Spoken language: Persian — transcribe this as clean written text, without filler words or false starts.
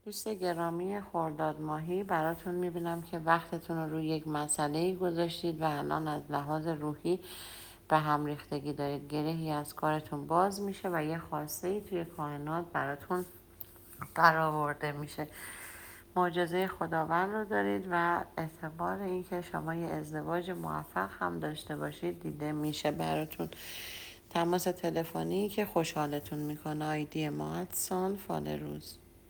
دوست گرامی خرداد ماهی، براتون میبینم که وقتتون رو روی یک مسئله‌ای گذاشتید و الان از لحاظ روحی به هم ریختگی دارید. گرهی از کارتون باز میشه و یه خواسته‌ای توی کائنات براتون برآورده میشه. معجزه خداوند رو دارید و احتمال اینکه شما یه ازدواج موفق هم داشته باشید دیده میشه براتون. تماس تلفنی که خوشحالتون میکنه. آیدی ما @فال روز.